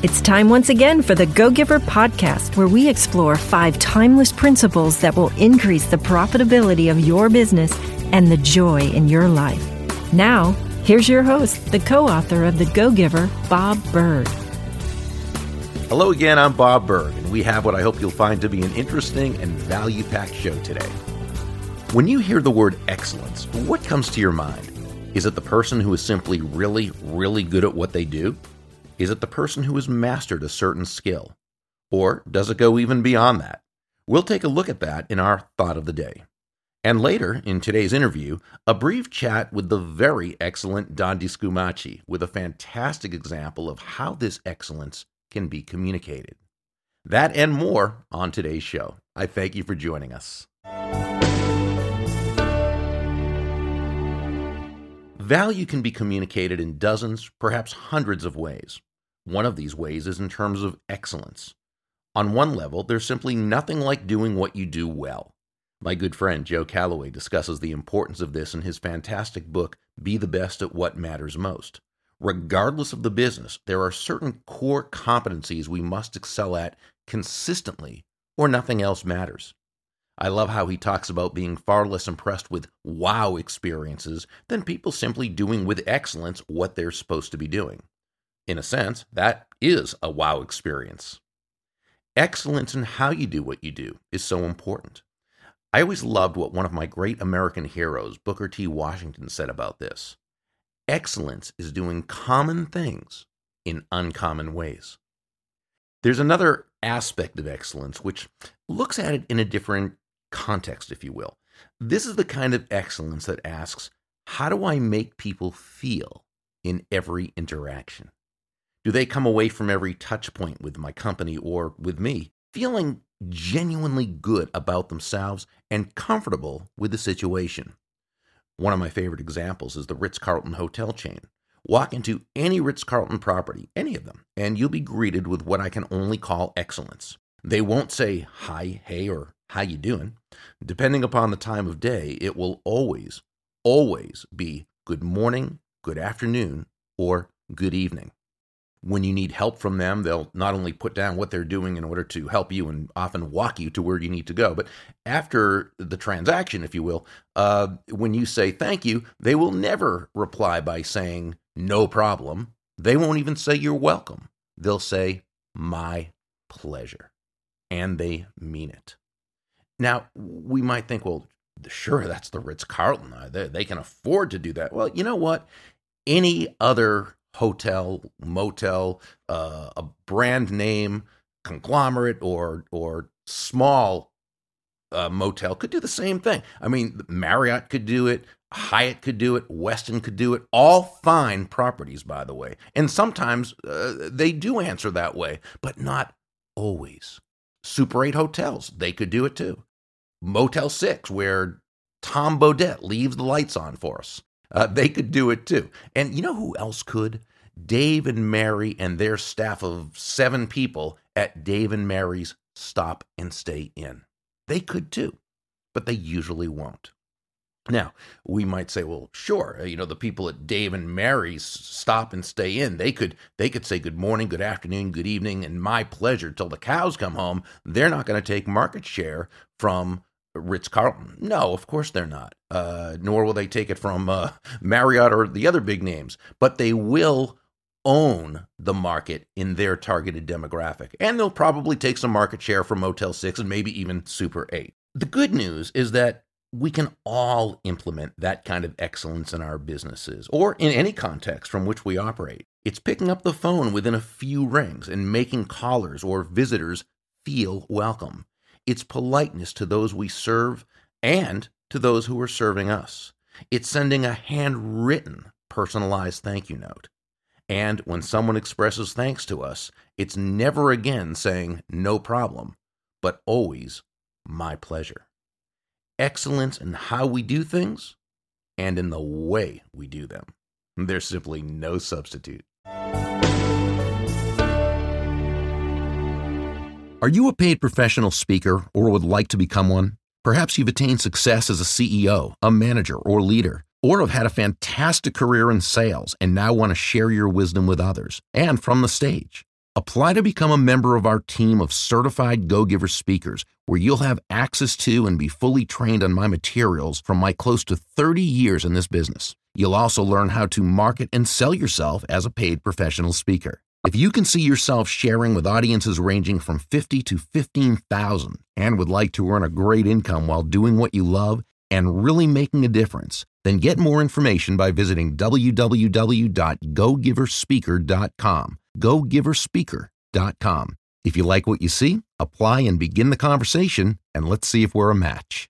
It's time once again for the Go Giver podcast, where we explore 5 timeless principles that will increase the profitability of your business and the joy in your life. Now, here's your host, the co-author of the Go Giver, Bob Burg. Hello again, I'm Bob Burg, and we have what I hope you'll find to be an interesting and value-packed show today. When you hear the word excellence, what comes to your mind? Is it the person who is simply really, really good at what they do? Is it the person who has mastered a certain skill? Or does it go even beyond that? We'll take a look at that in our Thought of the Day. And later, in today's interview, a brief chat with the very excellent Dandi Scumaci with a fantastic example of how this excellence can be communicated. That and more on today's show. I thank you for joining us. Value can be communicated in dozens, perhaps hundreds of ways. One of these ways is in terms of excellence. On one level, there's simply nothing like doing what you do well. My good friend Joe Calloway discusses the importance of this in his fantastic book, Be the Best at What Matters Most. Regardless of the business, there are certain core competencies we must excel at consistently, or nothing else matters. I love how he talks about being far less impressed with wow experiences than people simply doing with excellence what they're supposed to be doing. In a sense, that is a wow experience. Excellence in how you do what you do is so important. I always loved what one of my great American heroes, Booker T. Washington, said about this. Excellence is doing common things in uncommon ways. There's another aspect of excellence which looks at it in a different context, if you will. This is the kind of excellence that asks, how do I make people feel in every interaction? Do they come away from every touch point with my company or with me feeling genuinely good about themselves and comfortable with the situation? One of my favorite examples is the Ritz-Carlton hotel chain. Walk into any Ritz-Carlton property, any of them, and you'll be greeted with what I can only call excellence. They won't say hi, hey, or how you doing. Depending upon the time of day, it will always be good morning, good afternoon, or good evening. When you need help from them, they'll not only put down what they're doing in order to help you and often walk you to where you need to go, but after the transaction, if you will, when you say thank you, they will never reply by saying no problem. They won't even say you're welcome. They'll say my pleasure, and they mean it. Now, we might think, well, sure, that's the Ritz-Carlton. They can afford to do that. Well, you know what? Any other hotel, motel, a brand name conglomerate or small motel could do the same thing. I mean, Marriott could do it, Hyatt could do it, Westin could do it, all fine properties, by the way. And sometimes they do answer that way, but not always. Super 8 hotels, they could do it too. Motel 6, where Tom Bodett leaves the lights on for us. They could do it too. And you know who else could? Dave and Mary and their staff of 7 people at Dave and Mary's Stop and Stay Inn. They could too, but they usually won't. Now, we might say, well, sure, the people at Dave and Mary's Stop and Stay Inn, they could say good morning, good afternoon, good evening, and my pleasure till the cows come home. They're not going to take market share from Ritz-Carlton. No, of course they're not. Nor will they take it from Marriott or the other big names. But they will own the market in their targeted demographic. And they'll probably take some market share from Motel 6 and maybe even Super 8. The good news is that we can all implement that kind of excellence in our businesses or in any context from which we operate. It's picking up the phone within a few rings and making callers or visitors feel welcome. It's politeness to those we serve and to those who are serving us. It's sending a handwritten, personalized thank you note. And when someone expresses thanks to us, it's never again saying no problem, but always my pleasure. Excellence in how we do things and in the way we do them. There's simply no substitute. Are you a paid professional speaker or would like to become one? Perhaps you've attained success as a CEO, a manager, or leader, or have had a fantastic career in sales and now want to share your wisdom with others and from the stage. Apply to become a member of our team of certified Go-Giver speakers, where you'll have access to and be fully trained on my materials from my close to 30 years in this business. You'll also learn how to market and sell yourself as a paid professional speaker. If you can see yourself sharing with audiences ranging from 50 to 15,000 and would like to earn a great income while doing what you love and really making a difference, then get more information by visiting www.gogiverspeaker.com. GoGiverSpeaker.com. If you like what you see, apply and begin the conversation, and let's see if we're a match.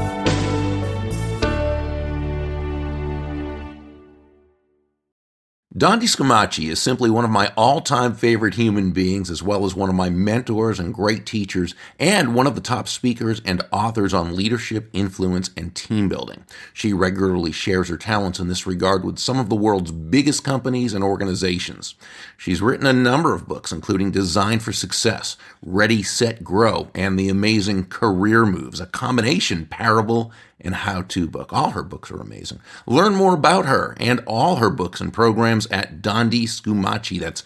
Don DeScamacci is simply one of my all-time favorite human beings, as well as one of my mentors and great teachers, and one of the top speakers and authors on leadership, influence, and team building. She regularly shares her talents in this regard with some of the world's biggest companies and organizations. She's written a number of books, including Design for Success, Ready, Set, Grow, and The Amazing Career Moves, a combination parable and how-to book. All her books are amazing. Learn more about her and all her books and programs at Dondi Scumaci. That's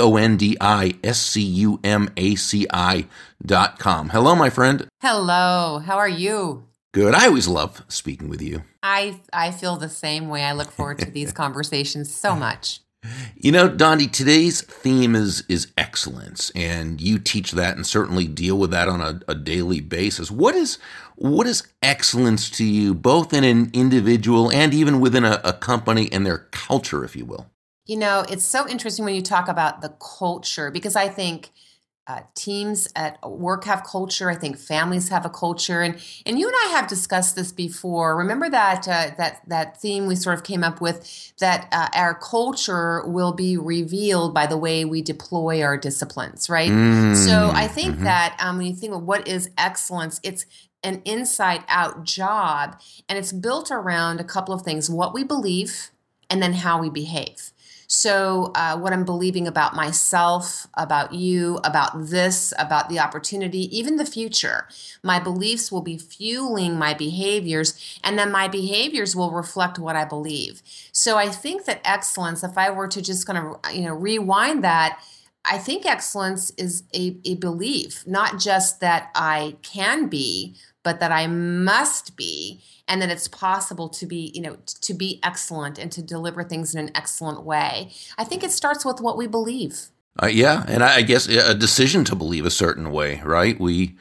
DondiScumaci.com. Hello, my friend. Hello. How are you? Good. I always love speaking with you. I feel the same way. I look forward to these conversations so much. You know, Dondi, today's theme is excellence, and you teach that and certainly deal with that on a daily basis. What is excellence to you, both in an individual and even within a company and their culture, if you will? You know, it's so interesting when you talk about the culture, because I think teams at work have culture. I think families have a culture, and you and I have discussed this before. Remember that theme we sort of came up with, that our culture will be revealed by the way we deploy our disciplines, right? So I think that when you think of what is excellence, it's an inside-out job, and it's built around a couple of things: what we believe, and then how we behave. So what I'm believing about myself, about you, about this, about the opportunity, even the future. My beliefs will be fueling my behaviors, and then my behaviors will reflect what I believe. So I think that excellence, if I were to just kind of rewind that, I think excellence is a belief, not just that I can be, but that I must be, and that it's possible to be, to be excellent and to deliver things in an excellent way. I think it starts with what we believe. Yeah, and I guess a decision to believe a certain way, right?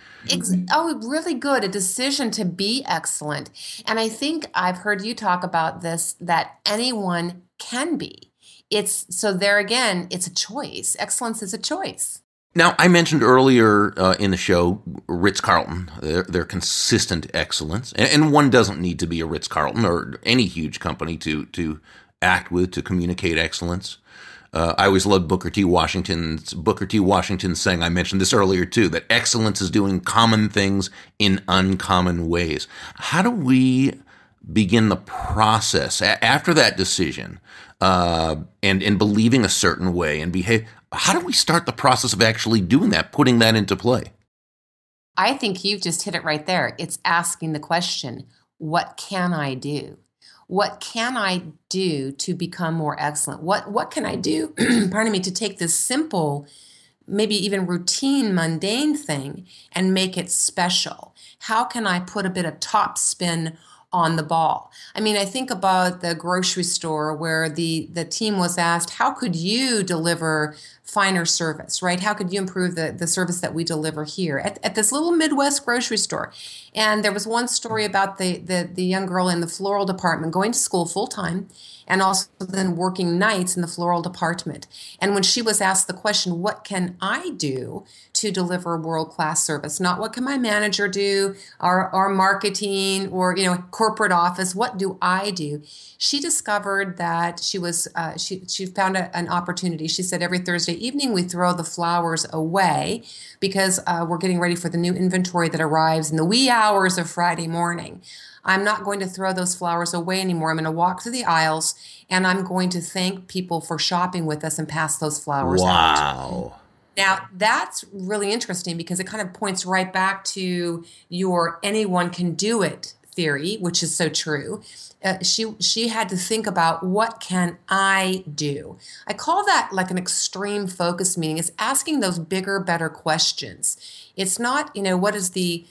Really good. A decision to be excellent. And I think I've heard you talk about this, that anyone can be. So there again, it's a choice. Excellence is a choice. Now, I mentioned earlier in the show Ritz-Carlton, their consistent excellence, and one doesn't need to be a Ritz-Carlton or any huge company to act with, to communicate excellence. I always loved Booker T. Washington's saying, I mentioned this earlier too, that excellence is doing common things in uncommon ways. How do we begin the process after that decision and believing a certain way and behave? How do we start the process of actually doing that, putting that into play? I think you've just hit it right there. It's asking the question, what can I do? What can I do to become more excellent? What can I do, pardon me, to take this simple, maybe even routine, mundane thing and make it special? How can I put a bit of top spin on the ball? I mean, I think about the grocery store where the team was asked, how could you deliver finer service, right? How could you improve the service that we deliver here at this little Midwest grocery store? And there was one story about the young girl in the floral department going to school full time and also then working nights in the floral department. And when she was asked the question, what can I do to deliver world-class service? Not what can my manager do, or marketing, or corporate office. What do I do? She discovered that she found an opportunity. She said every Thursday evening we throw the flowers away because we're getting ready for the new inventory that arrives in the wee hours of Friday morning. I'm not going to throw those flowers away anymore. I'm going to walk through the aisles and I'm going to thank people for shopping with us and pass those flowers out. Wow. Now, that's really interesting because it kind of points right back to your anyone can do it theory, which is so true. She had to think about, what can I do? I call that like an extreme focus meeting. It's asking those bigger, better questions. It's not, what is the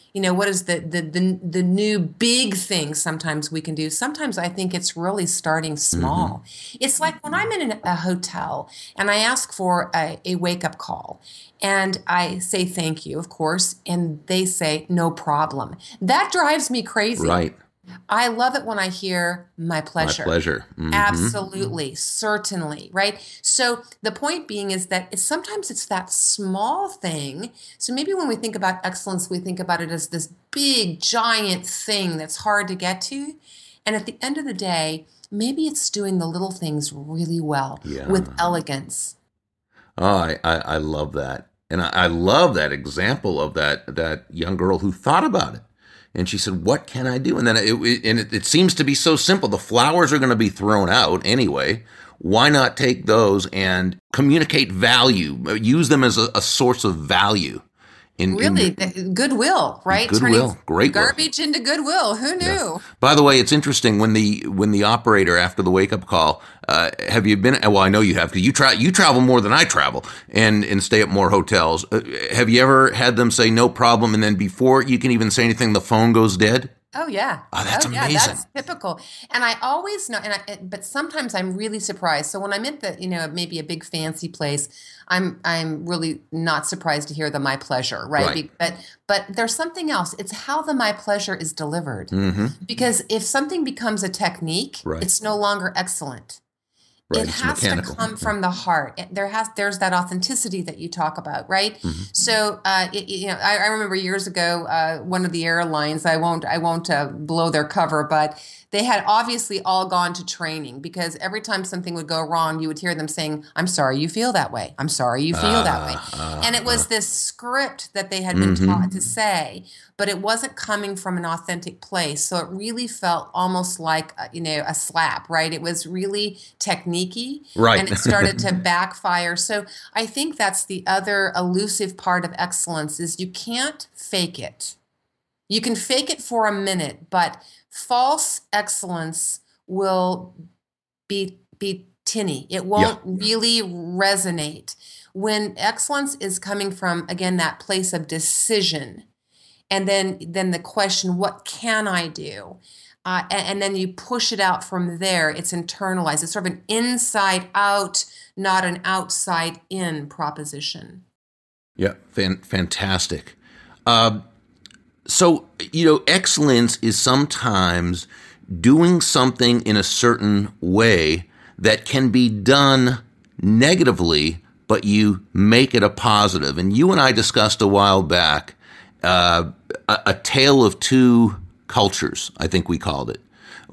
new big thing sometimes we can do. Sometimes I think it's really starting small. It's like when I'm in a hotel and I ask for a wake-up call, and I say thank you, of course, and they say no problem. That drives me crazy. Right. I love it when I hear my pleasure. My pleasure. Absolutely, certainly, right? So the point being is that sometimes it's that small thing. So maybe when we think about excellence, we think about it as this big, giant thing that's hard to get to. And at the end of the day, maybe it's doing the little things really well with elegance. Oh, I love that. And I love that example of that young girl who thought about it. And she said, what can I do? And then it seems to be so simple. The flowers are going to be thrown out anyway. Why not take those and communicate value, use them as a source of value? Goodwill, right? Goodwill, Turning great garbage into goodwill. Who knew? Yeah. By the way, it's interesting when the operator, after the wake up call, have you been? Well, I know you have, because you travel more than I travel and stay at more hotels. Have you ever had them say no problem, and then before you can even say anything, the phone goes dead? Oh yeah. Oh, that's amazing. Yeah, that's typical. And I always know, but sometimes I'm really surprised. So when I'm at maybe a big fancy place, I'm really not surprised to hear the my pleasure, right? But there's something else. It's how the my pleasure is delivered. Because if something becomes a technique, it's no longer excellent. Right, it has mechanical. To come from the heart. There's that authenticity that you talk about, right? So, I remember years ago, one of the airlines, I won't blow their cover, but they had obviously all gone to training, because every time something would go wrong, you would hear them saying, "I'm sorry you feel that way. I'm sorry you feel that way." And it was this script that they had been taught to say, but it wasn't coming from an authentic place. So it really felt almost like, a slap, right? It was really technique-y, right. And it started to backfire. So I think that's the other elusive part of excellence, is you can't fake it. You can fake it for a minute, but false excellence will be tinny. It won't really resonate. When excellence is coming from, again, that place of decision, and then the question, what can I do? And then you push it out from there. It's internalized. It's sort of an inside out, not an outside in proposition. Yeah, fantastic. So, excellence is sometimes doing something in a certain way that can be done negatively, but you make it a positive. And you and I discussed a while back a tale of two cultures, I think we called it,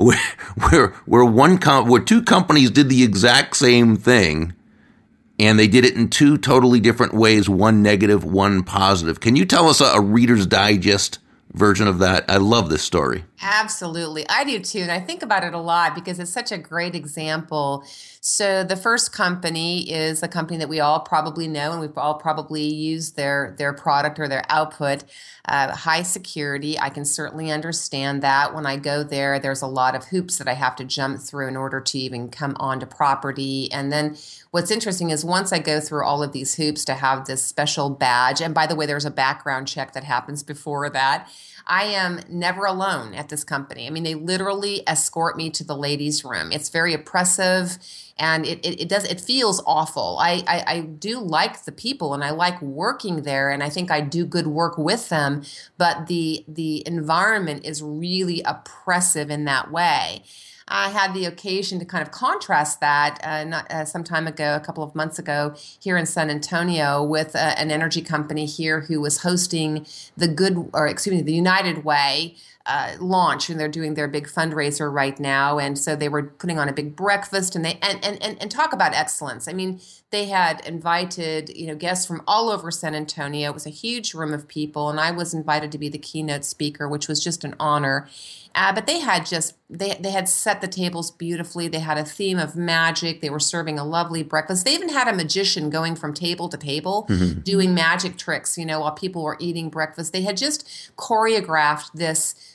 where two companies did the exact same thing, and they did it in two totally different ways, one negative, one positive. Can you tell us a Reader's Digest version of that? I love this story. Absolutely. I do too. And I think about it a lot because it's such a great example. So the first company is a company that we all probably know, and we've all probably used their product or their output. High security. I can certainly understand that. When I go there, there's a lot of hoops that I have to jump through in order to even come onto property. And then what's interesting is once I go through all of these hoops to have this special badge, and by the way, there's a background check that happens before that, I am never alone at this company. I mean, they literally escort me to the ladies' room. It's very oppressive, and it feels awful. I do like the people, and I like working there, and I think I do good work with them, but the environment is really oppressive in that way. I had the occasion to kind of contrast that some time ago, a couple of months ago, here in San Antonio, with an energy company here who was hosting the United Way launch, and they're doing their big fundraiser right now. And so they were putting on a big breakfast, and and talk about excellence. I mean, they had invited guests from all over San Antonio. It was a huge room of people, and I was invited to be the keynote speaker, which was just an honor. But they had they had set the tables beautifully. They had a theme of magic. They were serving a lovely breakfast. They even had a magician going from table to table, doing magic tricks, while people were eating breakfast. They had just choreographed this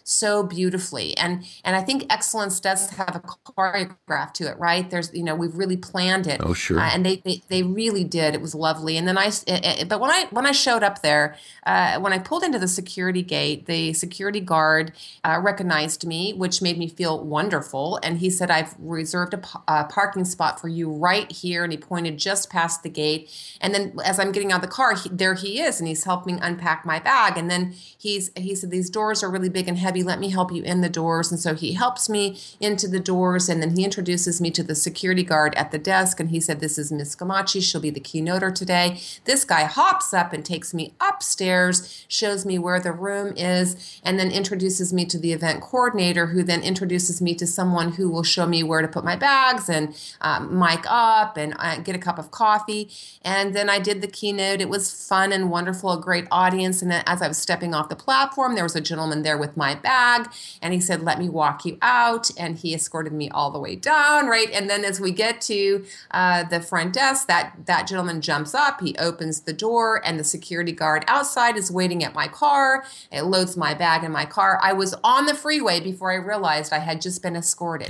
so beautifully. And I think excellence does have a choreograph to it, right? There's, we've really planned it. Oh, sure. And they really did. It was lovely. And then but when I showed up there, when I pulled into the security gate, the security guard recognized me, which made me feel wonderful. And he said, "I've reserved a parking spot for you right here." And he pointed just past the gate. And then as I'm getting out of the car, there he is, and he's helping unpack my bag. And then he said, "These doors are really big and heavy. Let me help you in the doors." And so he helps me into the doors, and then he introduces me to the security guard at the desk. And he said, "This is Miss Scamacci. She'll be the keynoter today." This guy hops up and takes me upstairs, shows me where the room is, and then introduces me to the event coordinator, who then introduces me to someone who will show me where to put my bags and mic up and get a cup of coffee. And then I did the keynote. It was fun and wonderful, a great audience. And then as I was stepping off the platform, there was a gentleman there with my bag, and he said, "Let me walk you out." And he escorted me all the way down, right? And then as we get to the front desk, that gentleman jumps up, he opens the door, and the security guard outside is waiting at my car. It loads my bag in my car. I was on the freeway before I realized I had just been escorted.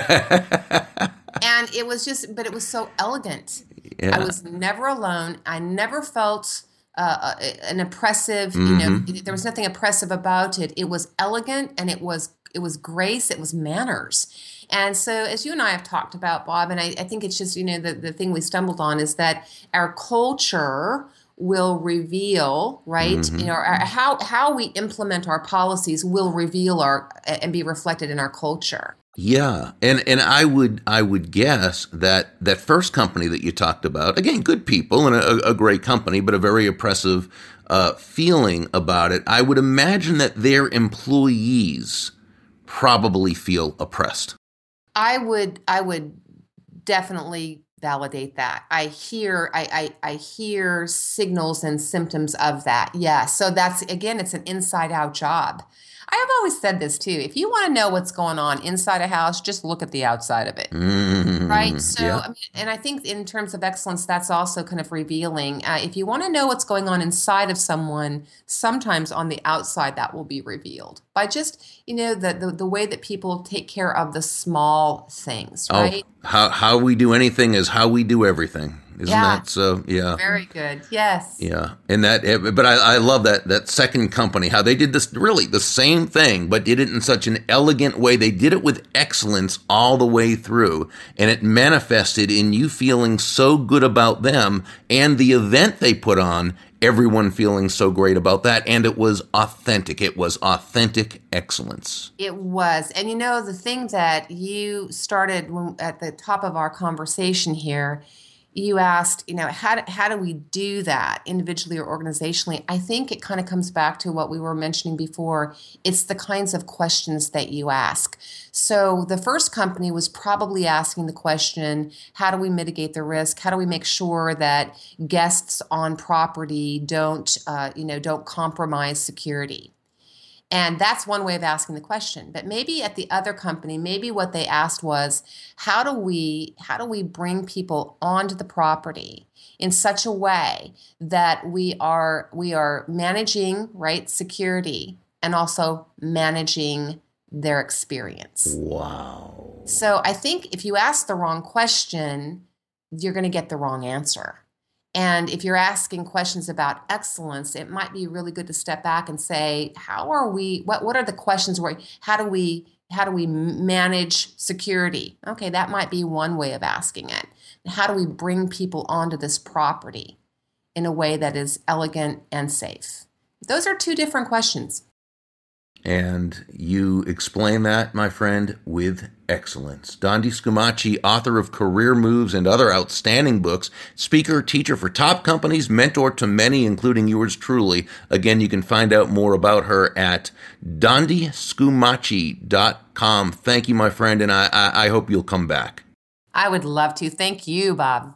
And it was but it was so elegant. Yeah. I was never alone. I never felt an oppressive, there was nothing oppressive about it. It was elegant, and it was grace, it was manners. And so as you and I have talked about, Bob, and I think it's just, the thing we stumbled on is that our culture will reveal, right? Mm-hmm. How we implement our policies will reveal and be reflected in our culture. Yeah, and I would guess that first company that you talked about, again, good people and a great company, but a very oppressive feeling about it. I would imagine that their employees probably feel oppressed. I would definitely validate that. I hear signals and symptoms of that. Yeah. So that's, again, it's an inside out job. I have always said this too. If you want to know what's going on inside a house, just look at the outside of it. Mm-hmm. Right. So, yeah. And I think in terms of excellence, that's also kind of revealing. If you want to know what's going on inside of someone, sometimes on the outside that will be revealed by just, the way that people take care of the small things. Right. Oh, how we do anything is how we do everything. Isn't that so? Yeah. Very good. Yes. Yeah. And but I love that second company, how they did this really the same thing, but did it in such an elegant way. They did it with excellence all the way through, and it manifested in you feeling so good about them and the event they put on, everyone feeling so great about that. And it was authentic. It was authentic excellence. It was. And the thing that you started at the top of our conversation here, you asked, how do we do that individually or organizationally? I think it kind of comes back to what we were mentioning before. It's the kinds of questions that you ask. So the first company was probably asking the question, how do we mitigate the risk? How do we make sure that guests on property don't compromise security? And that's one way of asking the question. But maybe at the other company, maybe what they asked was, how do we bring people onto the property in such a way that we are managing, right, security and also managing their experience. Wow. So I think if you ask the wrong question, you're going to get the wrong answer. And if you're asking questions about excellence, it might be really good to step back and say, what are the questions how do we manage security? Okay, that might be one way of asking it. How do we bring people onto this property in a way that is elegant and safe? Those are two different questions. And you explain that, my friend, with excellence. Dondi Scamacci, author of Career Moves and other outstanding books, speaker, teacher for top companies, mentor to many, including yours truly. Again, you can find out more about her at dondiscamacci.com. Thank you, my friend, and I hope you'll come back. I would love to. Thank you, Bob.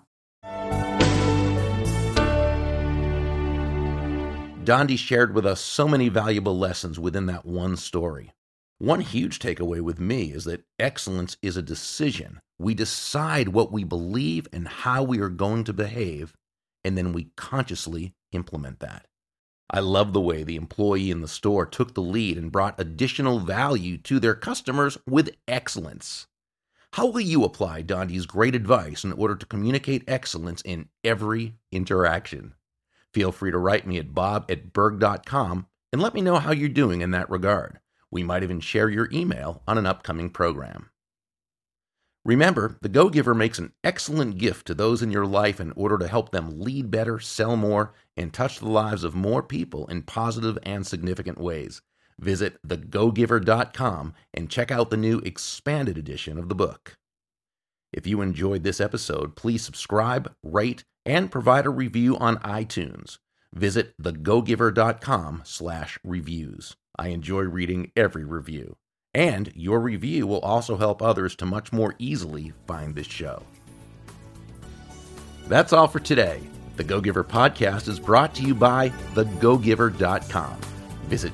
Dondi shared with us so many valuable lessons within that one story. One huge takeaway with me is that excellence is a decision. We decide what we believe and how we are going to behave, and then we consciously implement that. I love the way the employee in the store took the lead and brought additional value to their customers with excellence. How will you apply Dondi's great advice in order to communicate excellence in every interaction? Feel free to write me at bob@burg.com and let me know how you're doing in that regard. We might even share your email on an upcoming program. Remember, the Go-Giver makes an excellent gift to those in your life in order to help them lead better, sell more, and touch the lives of more people in positive and significant ways. Visit thegogiver.com and check out the new expanded edition of the book. If you enjoyed this episode, please subscribe, rate, and provide a review on iTunes. Visit thegogiver.com/reviews. I enjoy reading every review. And your review will also help others to much more easily find this show. That's all for today. The Go-Giver podcast is brought to you by thegogiver.com. Visit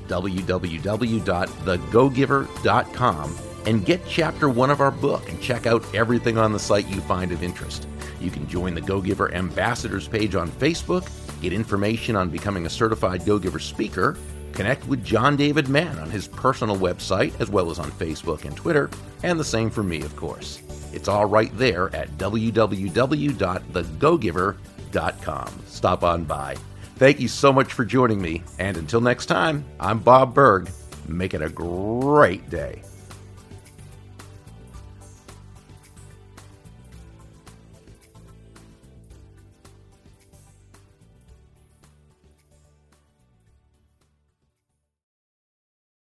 www.thegogiver.com and get Chapter 1 of our book and check out everything on the site you find of interest. You can join the Go-Giver Ambassadors page on Facebook, get information on becoming a certified Go-Giver speaker, connect with John David Mann on his personal website as well as on Facebook and Twitter, and the same for me, of course. It's all right there at www.thegogiver.com. Stop on by. Thank you so much for joining me, and until next time, I'm Bob Burg. Make it a great day.